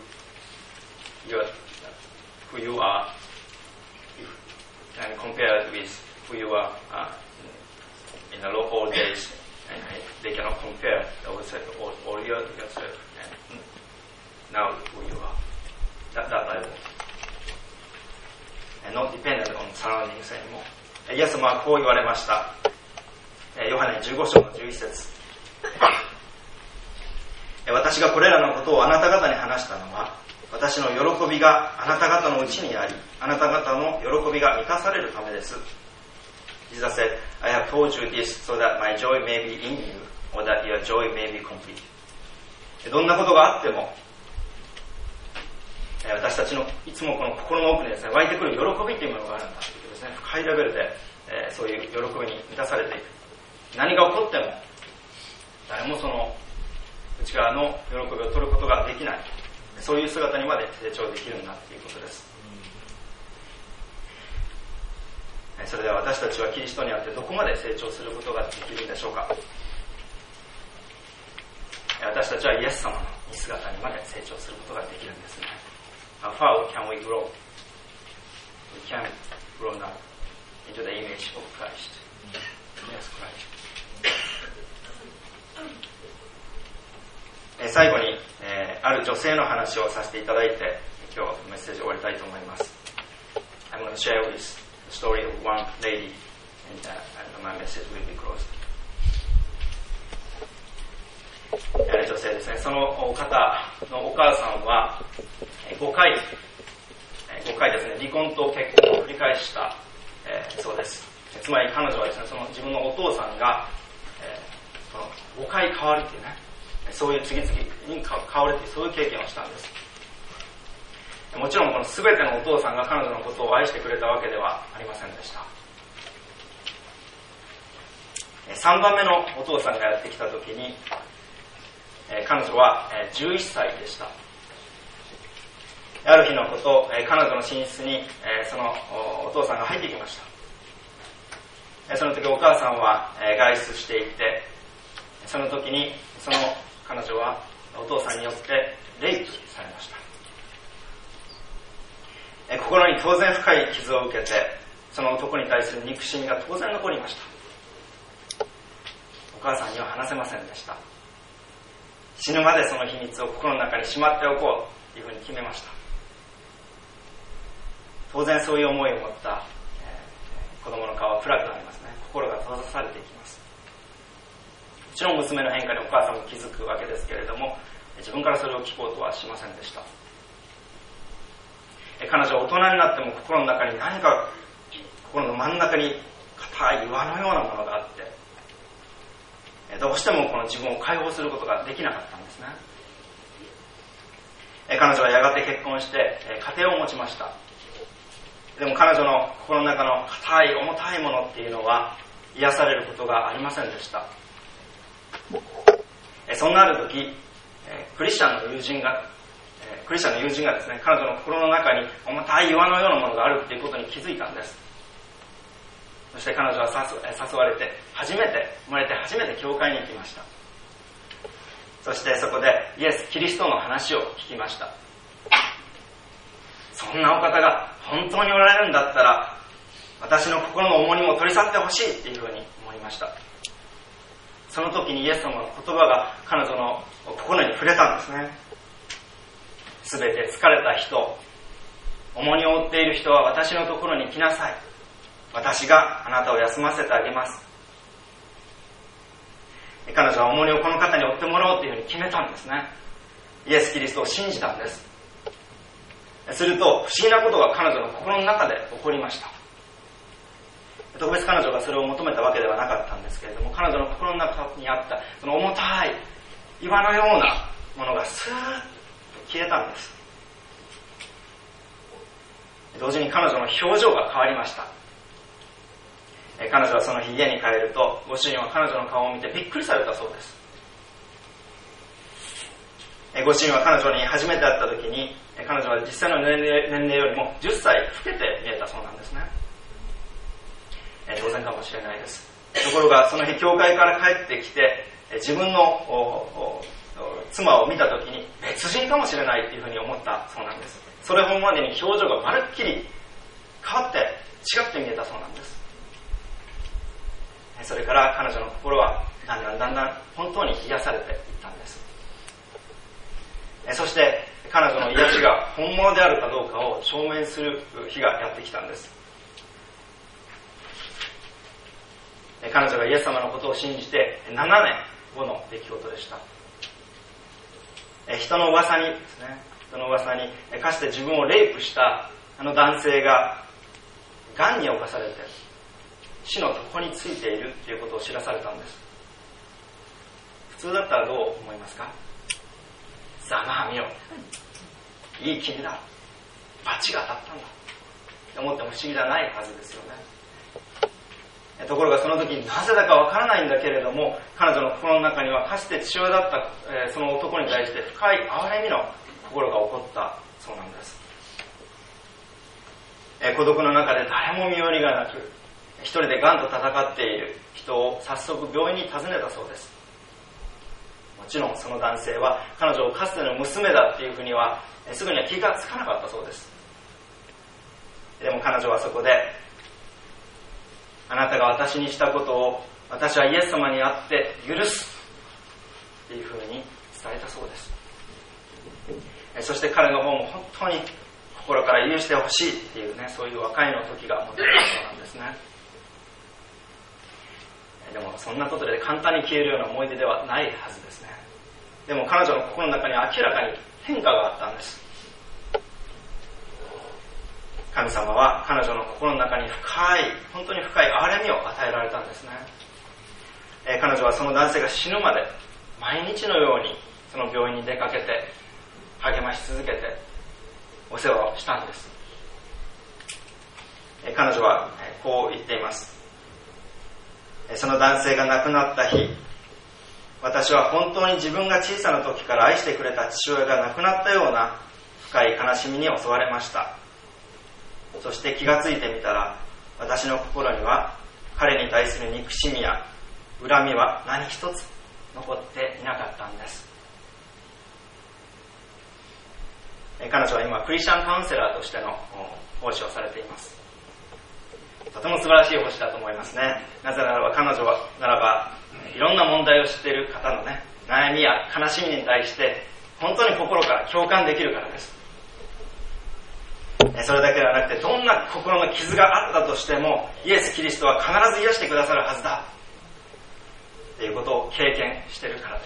who you are, and compared with who you are in the old days, and they cannot compare all yourself and now who you are. That level.Not dependent on surroundings anymore. イエス様はこう言われました。ヨハネ15章の11節。私がこれらのことをあなた方に話したのは、私の喜びがあなた方のうちにあり、あなた方の喜びが満たされるためです。Jesus said, I have told you this so that my joy may be in you, or that your joy may be complete. どんなことがあっても、私たちのいつもこの心の奥にですね、湧いてくる喜びというものがあるんだということですね。深いレベルで、そういう喜びに満たされていく。何が起こっても、誰もその内側の喜びを取ることができない。そういう姿にまで成長できるんだということです。それでは私たちはキリストにあってどこまで成長することができるんでしょうか。私たちはイエス様の似姿にまで成長することができるんですね。How far can we grow? We can grow now into the image of Christ. Yes, Christ. 最後に、ある女性の話をさせていただいて、今日メッセージを終わりたいと思います。I'm going to share with the story of one lady, and my message will be closed. 女性ですね。その方のお母さんは5回ですね、離婚と結婚を繰り返した、そうです。つまり彼女はですね、その自分のお父さんが、5回変わるっていうね、そういう次々に変わるっていうそういう経験をしたんです。もちろんこの全てのお父さんが彼女のことを愛してくれたわけではありませんでした。3番目のお父さんがやってきた時に、彼女は11歳でした。ある日のこと、彼女の寝室にそのお父さんが入ってきました。その時お母さんは外出していて、その時にその彼女はお父さんによってレイプされました。心に当然深い傷を受けて、その男に対する憎しみが当然残りました。お母さんには話せませんでした。死ぬまでその秘密を心の中にしまっておこうというふうに決めました。当然そういう思いを持った、子供の顔は暗くなりますね。心が閉ざされていきます。もちろん娘の変化にお母さんも気づくわけですけれども、自分からそれを聞こうとはしませんでした。彼女は大人になっても心の中に何か、心の真ん中に硬い岩のようなものがあって、どうしてもこの自分を解放することができなかったんですね。 彼女はやがて結婚して家庭を持ちました。でも彼女の心の中の硬い重たいものっていうのは癒されることがありませんでした。そんなある時、クリスチャンの友人がですね、彼女の心の中に重たい岩のようなものがあるっていうことに気づいたんです。そして彼女は誘われて生まれて初めて教会に行きました。そしてそこでイエス・キリストの話を聞きました。そんなお方が本当におられるんだったら、私の心の重荷も取り去ってほしいっていうふうに思いました。その時にイエス様の言葉が彼女の心に触れたんですね。すべて疲れた人、重荷を負っている人は私のところに来なさい。私があなたを休ませてあげます。彼女は重荷をこの方に負ってもらおうというふうに決めたんですね。イエス・キリストを信じたんです。すると不思議なことが彼女の心の中で起こりました。特別彼女がそれを求めたわけではなかったんですけれども、彼女の心の中にあったその重たい岩のようなものがスーッと消えたんです。同時に彼女の表情が変わりました。彼女はその日家に帰ると、ご主人は彼女の顔を見てびっくりされたそうです。ご主人は彼女に初めて会った時に、彼女は実際の年齢よりも10歳老けて見えたそうなんですね。当然かもしれないです。ところがその日教会から帰ってきて、自分の妻を見た時に別人かもしれないというふうに思ったそうなんです。それほどまでに表情がまるっきり変わって違って見えたそうなんです。それから彼女の心はだんだん本当に癒されていったんです。そして彼女の癒しが本物であるかどうかを証明する日がやってきたんです。彼女がイエス様のことを信じて7年後の出来事でした。人の噂にかつて自分をレイプしたあの男性が癌に侵されて死の床についているということを知らされたんです。普通だったらどう思いますか？ざまあみろ、いい君だ、バチが当たったんだと思っても不思議じゃないはずですよね。ところがその時になぜだかわからないんだけれども、彼女の心の中にはかつて父親だった、その男に対して深い憐れみの心が起こったそうなんです。孤独の中で誰も身寄りがなく、一人で癌と戦っている人を早速病院に訪ねたそうです。もちろんその男性は彼女をかつての娘だっていうふうにはすぐには気がつかなかったそうです。でも彼女はそこで、あなたが私にしたことを私はイエス様にあって許すっていうふうに伝えたそうです。そして彼の方も本当に心から許してほしいっていうね、そういう和解の時が持っていたそうなんですね。でもそんなことで簡単に消えるような思い出ではないはずですね。でも彼女の心の中に明らかに変化があったんです。神様は彼女の心の中に本当に深い憐れみを与えられたんですね。彼女はその男性が死ぬまで毎日のようにその病院に出かけて励まし続けてお世話をしたんです。彼女はこう言っています。その男性が亡くなった日、私は本当に自分が小さな時から愛してくれた父親が亡くなったような深い悲しみに襲われました。そして気がついてみたら、私の心には彼に対する憎しみや恨みは何一つ残っていなかったんです。彼女は今クリスチャンカウンセラーとしての奉仕をされています。とても素晴らしい奉仕だと思いますね。なぜならば彼女はいろんな問題を知っている方のね、悩みや悲しみに対して本当に心から共感できるからです。それだけではなくて、どんな心の傷があったとしてもイエス・キリストは必ず癒してくださるはずだということを経験しているからです。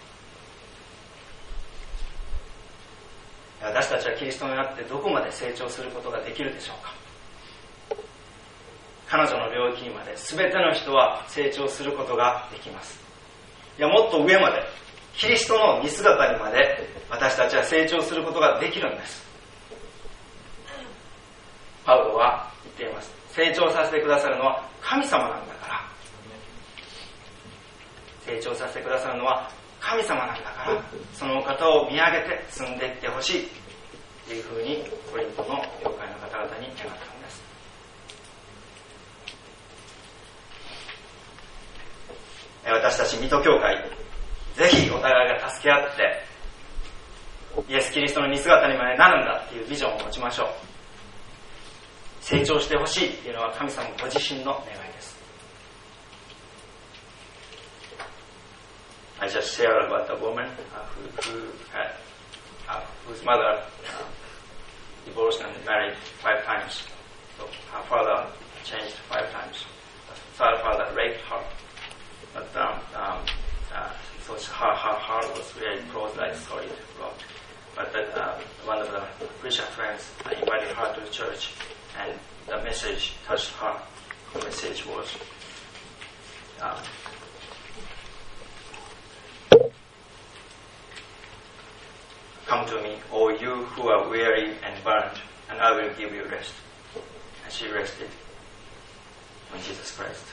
私たちはキリストにあってどこまで成長することができるでしょうか。彼女の領域にまで全ての人は成長することができます。いや、もっと上までキリストの似姿にまで私たちは成長することができるんです。パウロは言っています。成長させてくださるのは神様なんだから。成長させてくださるのは神様なんだから、その方を見上げて進んでいってほしいというふうにコリントの教会の方々に願ったのです。私たち水戸教会、ぜひお互いが助け合ってイエス・キリストの似姿にまでなるんだっていうビジョンを持ちましょう。成長してほしいっていうのは神様ご自身の願いです。I just shared about a woman whose mother divorced and married 5 times. So her father changed 5 times. Her father raped her. But so her heart was very close, like solid rock. But one of the Christian friends invited her to the church, and the message touched her. The message was, "Come to me, all you who are weary and burdened, and I will give you rest." And she rested on Jesus Christ.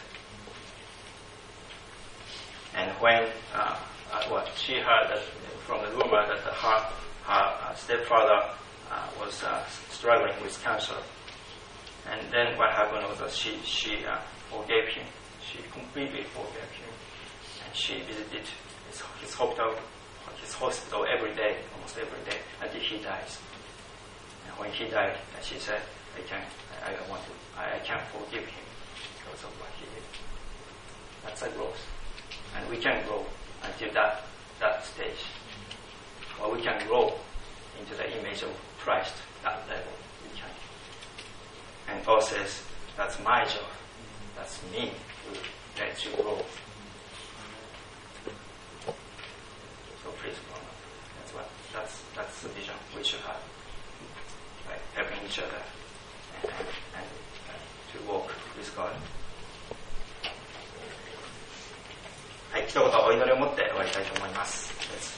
And when she heard that from the rumor that her stepfather was struggling with cancer, and then what happened was that she forgave him. She completely forgave him, and she visited his hospital every day, almost every day, until he dies. And when he died, she said, "I can't forgive him because of what he did." That's a growth. And we can grow until that stage. Or we can grow into the image of Christ, that level. We can. And Paul says, that's my job. That's me who lets you grow. So please grow up. That's the vision we should have. Like helping each other and to walk with God. はい、一言お祈りを持って終わりたいと思います。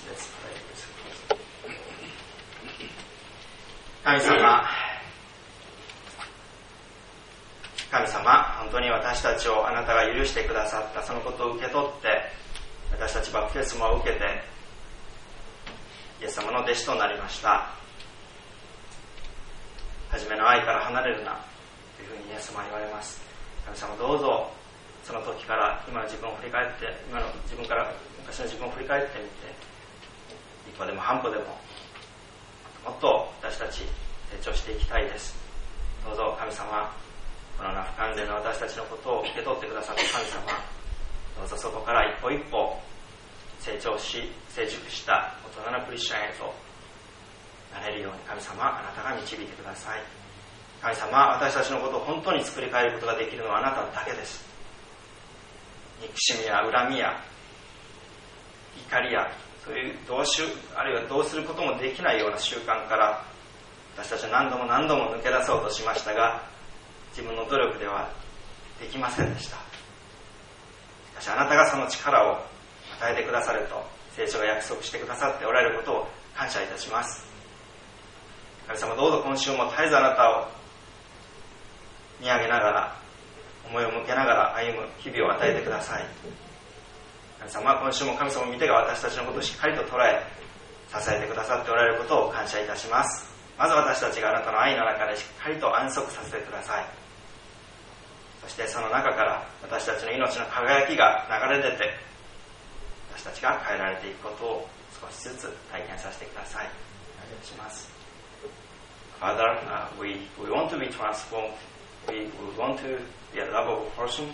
神様、本当に私たちをあなたが許してくださったそのことを受け取って、私たちバプテスマを受けて、イエス様の弟子となりました。初めの愛から離れるなというふうにイエス様は言われます。神様、どうぞその時から今の自分を振り返って、今の自分から昔の自分を振り返ってみて、一歩でも半歩でももっと私たち成長していきたいです。どうぞ神様、この不完全な私たちのことを受け取ってくださった神様、どうぞそこから一歩一歩成長し成熟した大人のクリスチャンへとなれるように神様、あなたが導いてください。神様、私たちのことを本当に作り変えることができるのはあなただけです。憎しみや恨みや怒りやそういうあるいはどうすることもできないような習慣から私たちは何度も何度も抜け出そうとしましたが、自分の努力ではできませんでした。しかしあなたがその力を与えてくださると聖書が約束してくださっておられることを感謝いたします。神様、どうぞ今週も絶えずあなたを見上げながら思いを向けながら歩む日々を与えてください。神様、今週も神様の御手が私たちのことをしっかりと捉え支えてくださっておられることを感謝いたします。まず私たちがあなたの愛の中でしっかりと安息させてください。そしてその中から私たちの命の輝きが流れ出て私たちが変えられていくことを少しずつ体験させてください。お願いします。Father, we want to be transformed. We want to be a lovable person,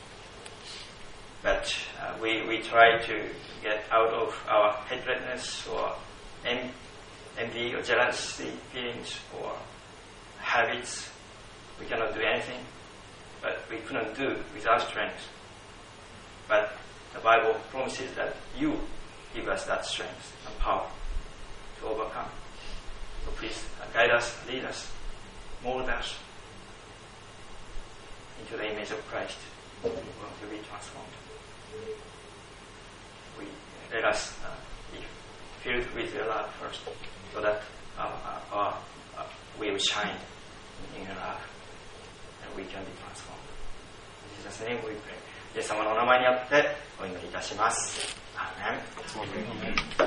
but we try to get out of our hatredness or envy or jealousy feelings or habits. We cannot do anything, but we couldn't do with our strength. But the Bible promises that you give us that strength and power to overcome. So please guide us, lead us, mold us into the image of Christ. We want to be transformed. Let us filled with your love first, so that we will shine in your love, and we can be transformed. In Jesus' name we pray. イエス様のお名前によってお祈りいたします。アーメン。